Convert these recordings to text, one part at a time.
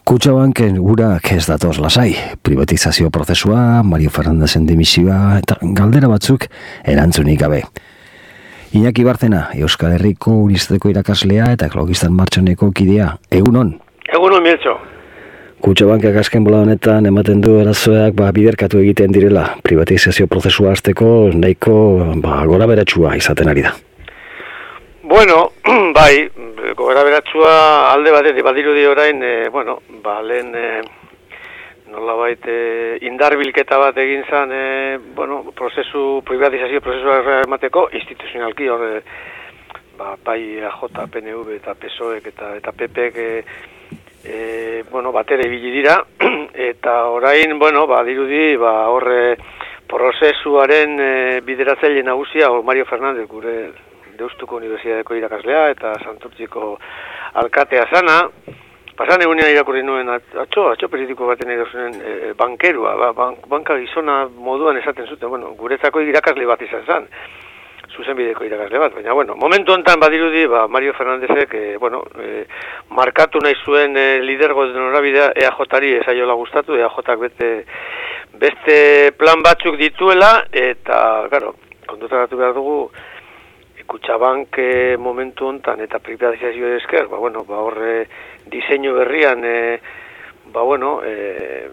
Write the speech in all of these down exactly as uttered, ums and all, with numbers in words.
Kutxabanken urak ez datoz lasai, privatizazio prozesua, Mario Fernandezen dimisioa eta galdera batzuk erantzunik gabe. Iñaki Barcena, Euskal Herriko Unibertsitateko irakaslea eta Ekologistan Martxoneko kidea. Egunon? Egunon, Mieltxo. Kutxabankak azken bola honetan ematen du erazoak ba, biderkatu egiten direla. Privatizazio prozesua hasteko nahiko ba, gora beratsua izaten ari da. Bueno, bai, gora beratsua alde batetik badirudi orain, e, bueno, ba, lehen e, nolabait e, indarbilketa bat egin zen, e, bueno, prozesu, privatizazio prozesua emateko, instituzionalki hor, e, ba, bai A J, P N V eta P S O E eta, eta P P ek, e, e, bueno, batera ibili dira, eta orain, bueno, badirudi, ba, horre prozesuaren e, bideratzaile nagusia, hor Mario Fernandez, gure Deustuko Unibertsitateko irakaslea eta Santurtziko alkatea zana. Pasan egunean irakurri nuen atxo, atxo periodiko baten edozunen e, bankerua, ba, bank, banka gizona moduan esaten zuten, bueno, guretzako irakasle bat izan zen, zuzenbideko irakasle bat, baina, bueno, momentu honetan badirudi, ba, Mario Fernandezek, e, bueno, e, markatu nahi zuen e, lidergo den norabidea E A Jari esaiola gustatu, E A Jak bete, beste plan batzuk dituela, eta, claro, kontutaratu behar dugu, Kutxabank e, momentu hontan eta privatizazio esker, ba bueno, ba horre diseinu berrian e, ba bueno, e,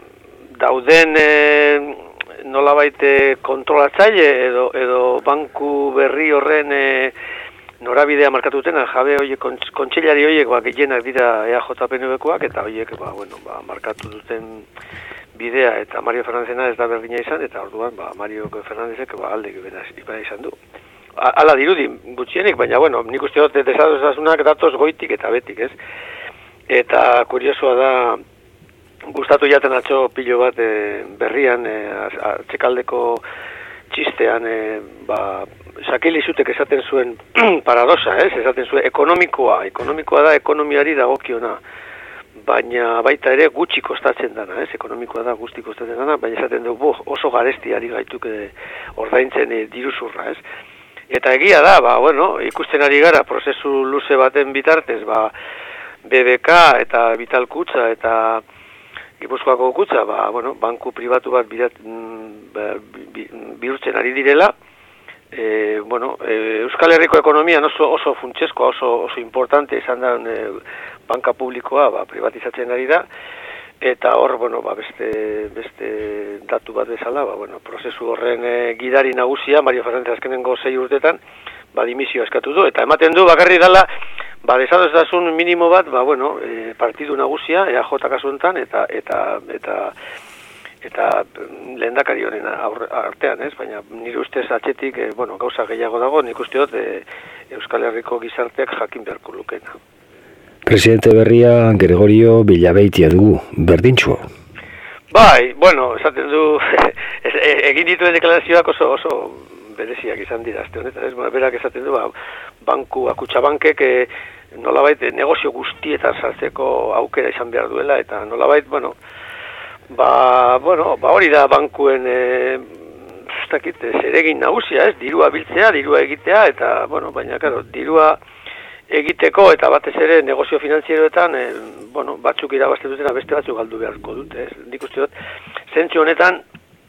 dauden e, nolabait kontrolatzaile edo edo banku berri horren e, norabidea markatutena jabe hoiek kontseilari hoiek ba gehienak dira E A J P N V-koak eta hoiek ba bueno, ba markatu duten bidea eta Mario Fernandezena ez da berdina izan eta orduan ba Mario Fernandezek ba alde gebera izan du. Ala dirudi, gutxienik, baina, bueno, nik uste dut desadosasunak datoz goitik eta betik, ez? Eta kuriosoa da, gustatu jaten atxo pilo bat e, berrian, e, atxekaldeko txistean, e, ba, Sakili Zutek esaten zuen paradosa, ez? Esaten zuen ekonomikoa, ekonomikoa da ekonomiari dagokiona, baina baita ere gutxi kostatzen dana, ez? Ekonomikoa da guzti kostatzen dana, baina esaten dugu oso garestiari gaituk e, ordaintzen e, diruzurra, ez? Eta egia da, ba, bueno, ikusten ari gara prozesu luze baten bitartez, ba, B B K eta Vital Kutxa eta Gipuzkoako Kutxa, ba, bueno, banku pribatu bat birat, bi, bihurtzen ari direla. E, bueno, e, Euskal Herriko ekonomia oso, oso funtseskoa, oso, oso importante izan da e, banka publikoa ba, privatizatzen ari da. Eta hor, bueno, ba, beste, beste datu bat bezala, ba, bueno, prozesu horren e, gidari nagusia, Mario Fernandez azkenengo sei urtetan, ba, dimisioa eskatu du. Eta ematen du, bakarri dala, ba, desadostasun minimo bat, ba, bueno, e, partidu nagusia, E A J kasu honetan, eta, eta, eta, eta lehendakari honen artean, ez? Baina nire ustez atzetik, e, bueno, gauza gehiago dago, nik uste dut, e, Euskal Herriko gizarteak jakin beharko lukena. Presidente berria Gregorio Villabeitia dugu, berdintxo. Bai, bueno, esaten du, egin dituen deklarazioak oso, oso bereziak izan dira, azte honetan, ez? Berak esaten du, ba, banku, Kutxabankek e, nolabait negozio guztietan sartzeko aukera izan behar duela, eta nolabait, bueno, ba, bueno, ba hori da bankuen, e, ez dakit, zeregin nagusia, ez? Dirua biltzea, dirua egitea, eta, bueno, baina, claro, dirua egiteko eta batez ere negozio finanzieroetan, e, bueno, batzuk irabazten dutena beste batzuk galdu beharko dute, ez? Nik uste dut, zentzu honetan,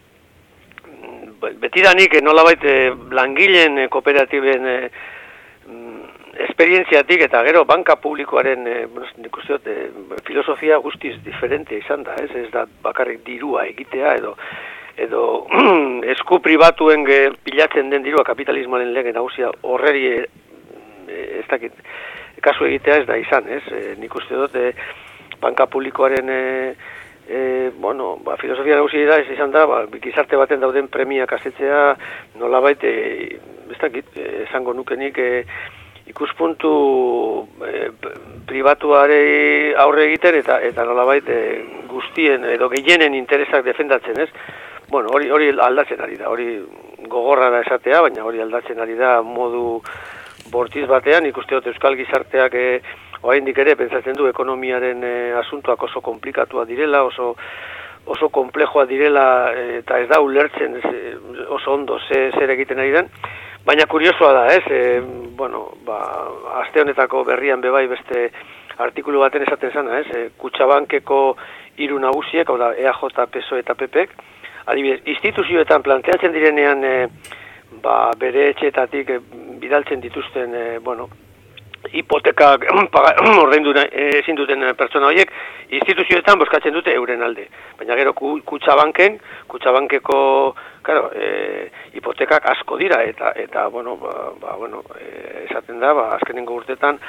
betidanik nolabait e, langileen e, kooperatiben e, esperientziatik eta gero banka publikoaren, e, bueno, nik uste dut, e, filosofia guztiz diferente izan da, ez? Ez da bakarrik dirua egitea edo edo esku pribatuen ge, pilatzen den dirua kapitalismoaren lege nagusia horreri e, ez dakit, kasu egitea ez da izan, ez? E, nik uste dut, e, banka publikoaren, e, e, bueno, ba, filosofia nagusia da, ez izan da, ba, gizarte baten dauden premiak asetzea, nolabait, e, ez dakit, e, esango nukenik, e, ikuspuntu e, pribatuare aurre egiten, eta eta nolabait, e, guztien, edo gehienen interesak defendatzen, ez? Bueno, hori, hori aldatzen ari da, hori gogorra da esatea, baina hori aldatzen ari da modu bortiz batean, ikuste dut Euskal Gizarteak e, oraindik ere pentsatzen du ekonomiaren e, asuntoak oso komplikatua direla, oso oso komplejoa direla e, eta ez da ulertzen e, oso ondo ze, zer egiten ari den. Baina kuriosoa da, ez? E, bueno, ba, aste honetako berrian bebai beste artikulu baten esaten zana, ez? E, Kutxabankeko hiru nagusiek, hau da, E A J, P S O E eta P Pek, adibidez, instituzioetan planteatzen direnean e, ba, bere etxeetatik e, bidaltzen dituzten, e, bueno, hipotekak ordaindu ezin duten pertsona horiek, instituzioetan bozkatzen dute euren alde. Baina gero Kutxabanken, Kutxabankeko, claro, e, hipotekak asko dira, eta, eta bueno, ba, ba, bueno, e, esaten da, ba, azkenengo urtetan,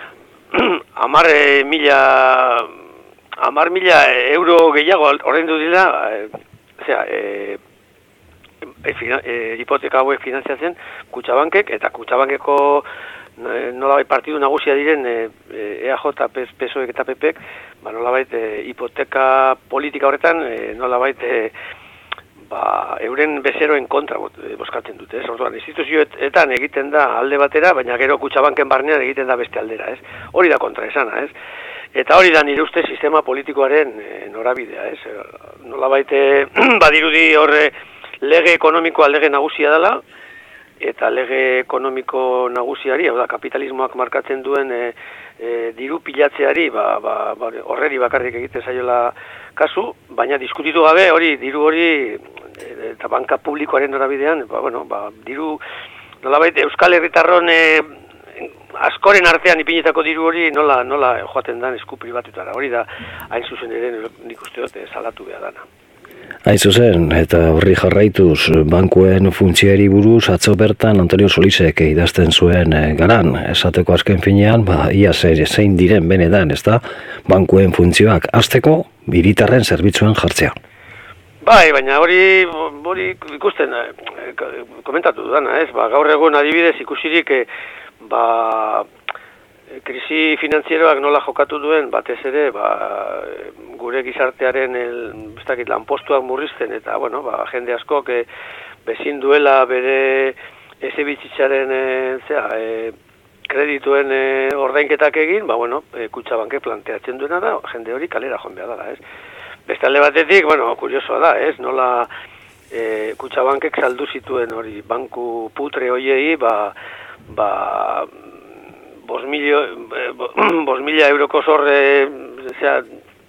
amar mila, amar mila euro gehiago ordaindu dira, e, osea, e, e, e, hipoteka hauek finantziatzen Kutxabankek, eta Kutxabankeko nolabait partidu nagusia diren E A J, P S O E eta P Pek, ba, nolabait e, hipoteka politika horretan, e, nolabait e, ba, euren bezeroen kontra bozkatzen dute, ez? Orduan, instituzioetan egiten da alde batera, baina gero Kutxabanken barnean egiten da beste aldera, ez? Hori da kontra esana, ez? Eta hori da nire uste sistema politikoaren e, norabidea, ez? Nolabait e, badirudi horre lege ekonomikoa lege nagusia dela, eta lege ekonomiko nagusiari, hau da, kapitalismoak markatzen duen e, e, diru pilatzeari, ba, ba, ba, horreri bakarrik egiten zaiola kasu, baina diskutitu gabe hori, diru hori, e, eta banka publikoaren norabidean, ba, bueno, ba, diru, nolabait, Euskal Herritarron e, askoren artean ipinetako diru hori nola, nola joaten dan esku pribatutara, hori da, hain zuzen ere nik uste dut salatu behar dana. Hain zuzen, eta horri jarraituz, bankuen funtzioari buruz, atzo bertan Antonio Solisek idazten zuen e, garan, esateko azken finean, ba, ia zein diren benetan, ez da, bankuen funtzioak azteko, hiritarren zerbitzuen jartzea. Bai, baina hori, hori ikusten, e, komentatu dana, ez, ba, gaur egun adibidez ikusirik, e, ba, krisi finanzieroak nola jokatu duen, batez ere, ba, gure gizartearen el, ez dakit, lanpostuak murrizten, eta, bueno, ba, jende askok e, bezin duela bere ezebizitzaren e, zera, e, kredituen e, ordainketak egin, ba, bueno, e, Kutxabanke planteatzen duena da, jende hori kalera joan behar dela, ez? Beste alde batetik, bueno, kuriosoa da, ez? Nola e, Kutxabankek saldu zituen hori, banku putre hoiei, ba, ba, Bos mila euroko zorre, zera,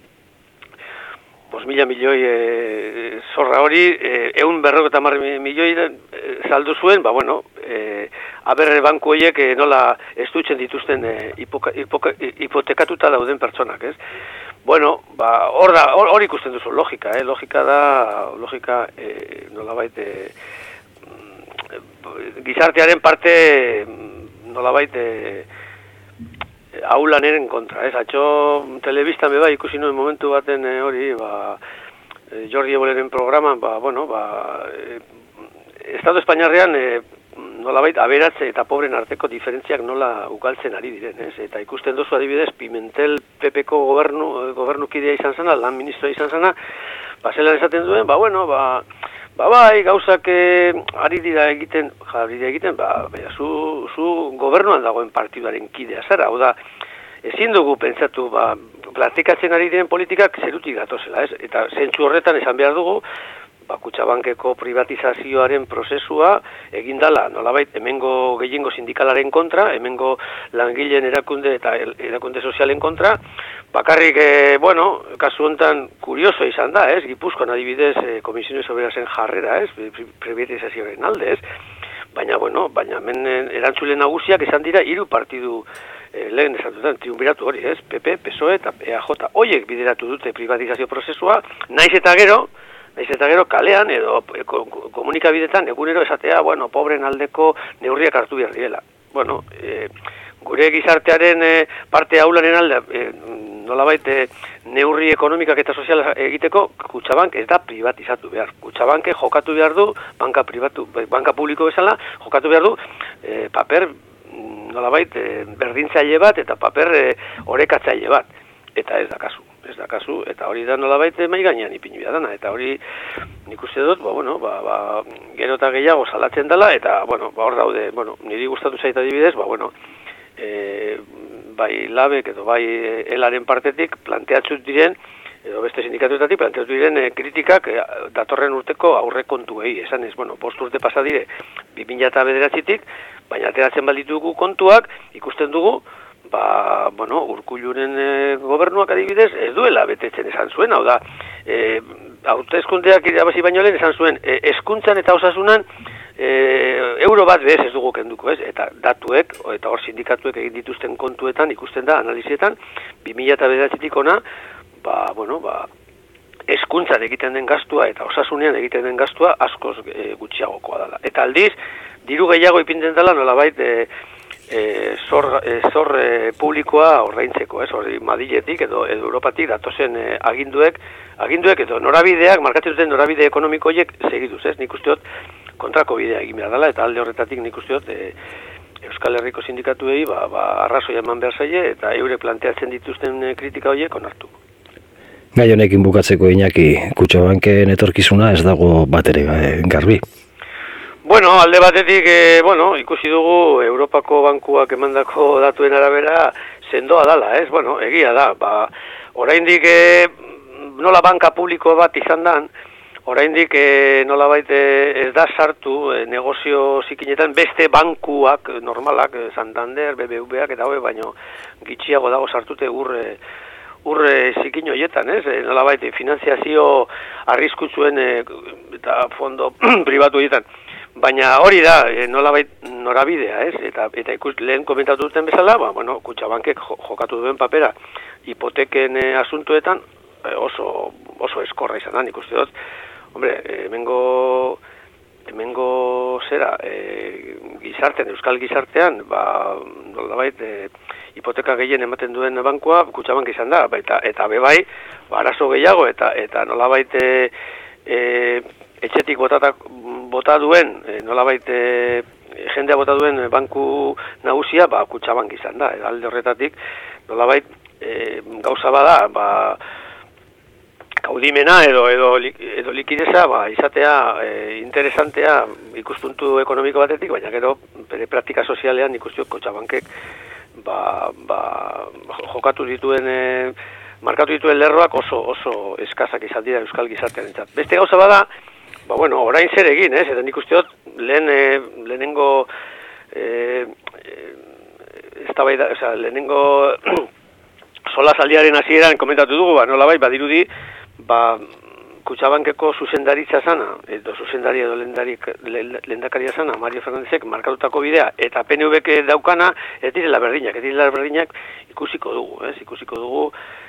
bos mila milioi e, zorra hori, eun berroko eta marri milioi e, saldu zuen, ba, bueno, e, aberre banku horiek e, nola estutzen dituzten e, hipoka, hipoka, hipotekatuta dauden pertsonak, ez? Bueno, ba, hor da, hor, hor ikusten duzu, logika, eh? Logika da, logika, e, nolabait, e, gizartearen parte, nolabait, e, aulaneren kontra, ez? Atxo telebistan beba ikusi nuen momentu baten e, hori, ba, e, Jordi Eboleren programan, ba, bueno, ba, e, Estado Espainiarrean e, nolabait aberatze eta pobren arteko diferentziak nola ugaltzen ari diren, ez? Eta ikusten dozu adibidez, Pimentel P Pko gobernu, gobernukidea izan zena, lan ministroa izan zena, ba, zelan esaten duen, ba, bueno, ba, Ba, bai, gauzak eh, ari dira egiten, ari dira egiten, ba, baina, zu, zu gobernuan dagoen partiduaren kidea zara, hau da, ezin dugu pentsatu, ba, platikatzen ari diren politikak zerutik datozela, ez? Eta zentzu horretan esan behar dugu, ba, Kutxabankeko privatizazioaren prozesua egindala, nolabait, hemengo gehiengo sindikalaren kontra, hemengo langileen erakunde eta erakunde sozialen kontra, bakarrik, e, bueno, kasu honetan kurioso izan da, ez? Gipuzkoan adibidez, e, Komisiones Oberasen jarrera, ez? Privatizazioaren alde, ez? Baina, bueno, baina hemen erantzule nagusiak esan dira hiru partidu e, lehen esatutan, triunbiratu hori, ez? P P, P S O E eta E A J. Hoiek bideratu dute privatizazio prozesua, naiz eta gero, naiz eta gero kalean edo komunikabidetan egunero esatea, bueno, pobren aldeko neurriak hartu behar direla. Bueno, e, gure gizartearen e, parte aulanen alde, e, nolabait e, neurri ekonomikak eta soziala egiteko, Kutxabank ez da privatizatu behar. Kutxabanke jokatu behar du, banka pribatu, banka publiko bezala, jokatu behar du, e, paper, nolabait, e, berdintzaile bat eta paper e, orekatzaile bat. Eta ez da kasu. Ez da kasu, eta hori da nolabait mai gainean ipini behar dana, eta hori nik uste dut, ba, bueno, ba, ba, gero eta gehiago salatzen dela, eta, bueno, ba, hor daude, bueno, niri gustatu zaita adibidez, ba, bueno, e, bai labek edo bai elaren partetik planteatzut diren, edo beste sindikatuetatik planteatzut diren e, kritikak e, datorren urteko aurrekontuei, esan ez, bueno, bost urte pasa dire, bi mila bederatzitik, baina ateratzen balditugu kontuak, ikusten dugu, ba, bueno, Urkulluren e, gobernuak adibidez ez duela betetzen esan zuen, hau da, e, hauteskundeak irabazi baino lehen esan zuen, e, hezkuntzan eta osasunan e, euro bat bez ez dugu kenduko, ez? Eta datuek, eta hor sindikatuek egin dituzten kontuetan, ikusten da, analizietan, bi mila bederatzitik ona, ba, bueno, ba, hezkuntzan egiten den gastua eta osasunean egiten den gastua askoz e, gutxiagokoa dela. Eta aldiz, diru gehiago ipintzen dela nolabait e, e, zor, e, zor e, publikoa ordaintzeko, ez? Hori Madriletik edo, edo Europatik datozen e, aginduek, aginduek edo norabideak, markatzen duten norabide ekonomiko horiek segituz, ez? Nik uste dut kontrako bidea egin behar dela, eta alde horretatik nik uste dut e, Euskal Herriko sindikatuei ba, ba, arrazoia eman behar zaie eta eure planteatzen dituzten e, kritika horiek onartu. Gai honekin bukatzeko Iñaki, Kutxabanken etorkizuna ez dago batere garbi. Bueno, alde batetik, e, bueno, ikusi dugu Europako bankuak emandako datuen arabera sendoa dala, ez? Bueno, egia da, ba, oraindik e, nola banka publiko bat izan dan, oraindik e, nolabait e, ez da sartu e, negozio zikinetan beste bankuak normalak, e, Santander, B B V-ak eta hobe, baino gitxiago dago sartute urre urre zikin horietan, ez? E, nolabait finanziazio arriskutsuen e, eta fondo pribatu horietan. Baina hori da, e, nolabait norabidea, ez? Eta, eta ikus lehen komentatu duten bezala, ba, bueno, Kutxabankek jokatu duen papera hipoteken e, asuntuetan e, oso, oso eskorra izan da, nik uste dut. Hombre, hemengo, hemengo zera, e, gizartean, euskal gizartean, ba, nolabait, e, hipoteka gehien ematen duen bankua Kutxabank izan da, eta, eta bebai, ba, arazo gehiago, eta, eta nolabait e, e, etxetik botatak, bota duen, e, nolabait e, jendea bota duen banku nagusia, ba, Kutxabank izan da, alde horretatik, nolabait e, gauza bada, ba, kaudimena edo edo edo likideza ba izatea e, interesantea ikuspuntu ekonomiko batetik, baina gero bere praktika sozialean ikusten Kutxabankek ba, ba jokatu dituen e, markatu dituen lerroak oso oso eskasak izan dira euskal gizartearentzat. Beste gauza bada, ba bueno, orain zer egin, ez? Eta nik uste dut lehen e, lehenengo eh eztabaida, o sea, lehenengo solasaldiaren hasieran komentatu dugu, ba nolabait badirudi ba, Kutxabankeko zuzendaritza zana, edo zuzendari edo lehendakaria zana, Mario Fernandezek markatutako bidea, eta P N V-ek daukana, ez direla berdinak, ez direla berdinak ikusiko dugu, ez, ikusiko dugu,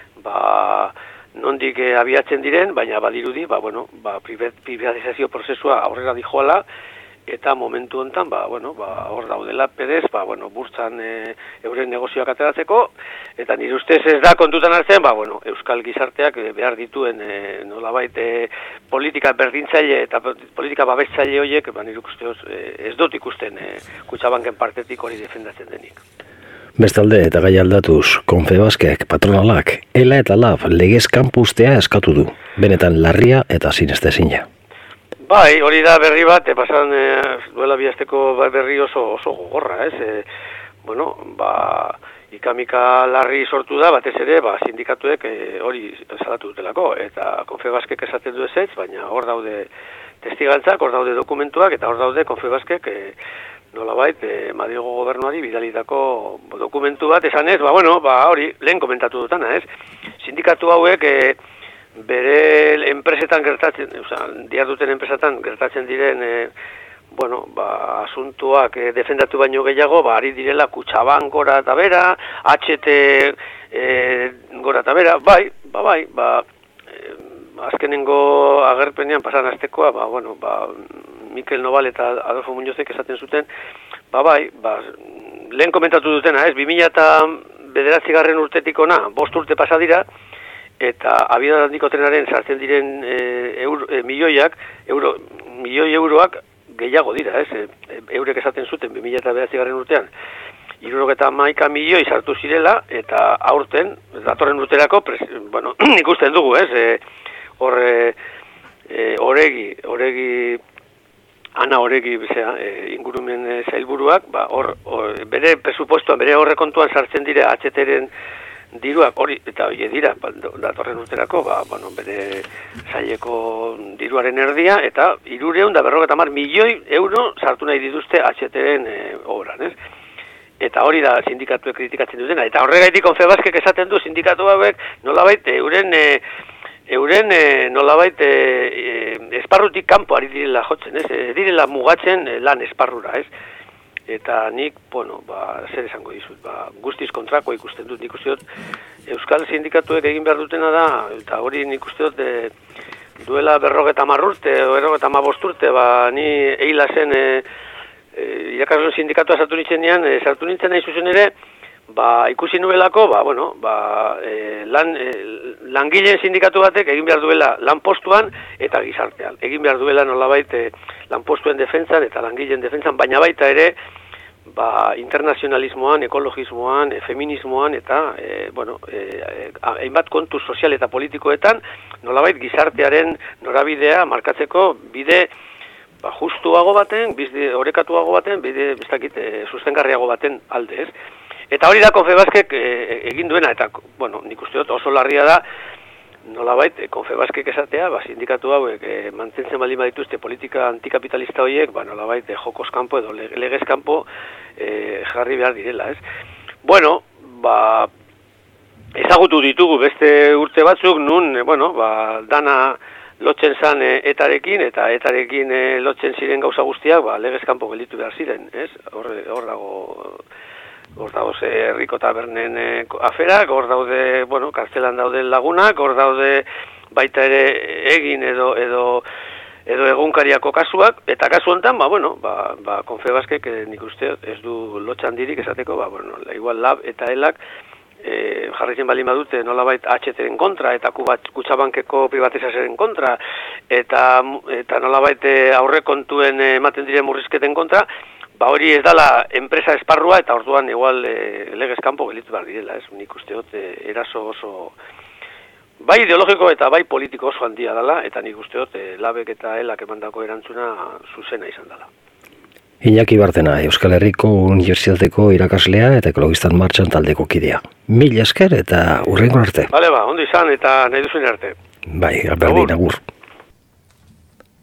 ba, nondik eh, abiatzen diren, baina badirudi, ba, bueno, ba, privatizazio prozesua aurrera dijoala, eta momentu hontan, ba, bueno, ba, hor daudela pedez, ba, bueno, burtsan e, euren negozioak ateratzeko, eta nire ustez ez da kontutan hartzen, ba, bueno, euskal gizarteak behar dituen e, nolabait e, politika berdintzaile eta politika babestzaile horiek, ba, nire ustez ez dut ikusten e, Kutxabanken partetik hori defendatzen denik. Bestalde eta gai aldatuz, Confebaskek, patronalak, ela eta lab legez kanpo ustea eskatu du, benetan larria eta sinestezina. Bai, hori da berri bat, e, pasan e, duela bihazteko berri oso, oso gogorra, ez? E, bueno, ba, ikamika larri sortu da, batez ere, ba, sindikatuek e, hori salatu dutelako, eta Confebaskek esaten du ezetz, baina hor daude testigantzak, hor daude dokumentuak, eta hor daude Confebaskek e, nolabait, e, Madrilgo gobernuari bidalitako dokumentu bat, esan ez, ba, bueno, ba, hori, lehen komentatu dutana, ez? Sindikatu hauek, e, bere enpresetan gertatzen, oza, diarduten enpresetan gertatzen diren, e, bueno, ba, asuntuak e, defendatu baino gehiago, ba, ari direla Kutxabank gora eta bera, H T e, gora eta bera, bai, ba, bai, ba, e, azkenengo agerpenean pasan astekoa, ba, bueno, ba, Mikel Nobal eta Adolfo Muñozek esaten zuten, ba, bai, ba, lehen komentatu dutena, ez, bi mila bederatzigarren urtetik ona, bost urte pasa dira, eta abiadura handiko trenaren sartzen diren e, euro, e, milioiak, euro, milioi euroak gehiago dira, ez? E, eurek esaten zuten bi mila bederatzigarren urtean, hirurogeta hamaika milioi sartu zirela, eta aurten, datorren urterako, pres, bueno, ikusten dugu, ez? E, hor, e, e, oregi, oregi, ana oregi, bezea, e, ingurumen e, zailburuak, ba, hor, or, bere presupuestoan, bere horrekontuan sartzen dire H T-ren diruak hori, eta hori dira, datorren urterako, ba, bueno, bere saileko diruaren erdia, eta hirureun da berrogeita hamar milioi euro sartu nahi dituzte H T-ren e, obran, ez? eta hori da sindikatuek kritikatzen dutena. Eta horregaitik Confebaskek esaten du sindikatu hauek nolabait euren e, euren e, nolabait e, e, esparrutik kanpo ari direla jotzen, ez? E, direla mugatzen e, lan esparrura, ez? Eta nik, bueno, ba, zer esango dizut, ba, guztiz kontrako ikusten dut, nik uste dut, Euskal Sindikatuek egin behar dutena da, eta hori nik uste dut, e, duela berrogeta marrurte, berrogeta mabosturte, ba, ni eila zen, e, e, irakasle sindikatua sartu nintzen nian, e, sartu nintzen nahi zuzen ere, ba, ikusi nuelako, ba, bueno, ba, e, lan, e, langileen sindikatu batek egin behar duela lanpostuan eta gizartean. Egin behar duela nolabait e, lanpostuen defentsan eta langileen defentsan, baina baita ere, ba, internazionalismoan, ekologismoan, e, feminismoan eta, e, bueno, e, hainbat kontu sozial eta politikoetan, nolabait gizartearen norabidea markatzeko bide ba, justuago baten, bide orekatuago baten, bide ez dakit, e, sustengarriago baten alde, ez? Eta hori da Confebaskek e, egin duena, eta, bueno, nik uste dut oso larria da, nolabait, e, Confebaskek esatea, ba, sindikatu hauek e, mantentzen baldin badituzte politika antikapitalista horiek, ba, nolabait, e, jokos kanpo edo legez kanpo e, jarri behar direla, ez? Bueno, ba, ezagutu ditugu beste urte batzuk, nun, e, bueno, ba, dana lotzen zan e, etarekin, eta etarekin e, lotzen ziren gauza guztiak, ba, legez kanpo gelditu behar ziren, ez? Hor, hor dago... Hor daude herriko tabernen e, aferak, hor daude, bueno, kartzelan daude lagunak, hor daude baita ere egin edo edo edo egunkariako kasuak, eta kasu hontan, ba, bueno, ba, ba Confebaskek e, nik uste ez du lotxan dirik esateko, ba, bueno, igual lab eta elak e, jarritzen baldin badute nolabait H T-ren kontra, eta Kutxabankeko privatizazioaren kontra, eta, eta nolabait aurrekontuen ematen diren murrizketen kontra, ba hori ez dala enpresa esparrua eta orduan igual e, legez kanpo gelitu behar direla, ez? Nik uste dut e, eraso oso bai ideologiko eta bai politiko oso handia dela, eta nik uste dut e, labek eta elak emandako erantzuna zuzena izan dela. Iñaki Bartena, Euskal Herriko Unibertsitateko irakaslea eta Ekologistan Martxan taldeko kidea. Mil esker eta hurrengo arte. Bale ba, ondo izan eta nahi duzuen arte. Bai, berdin, agur.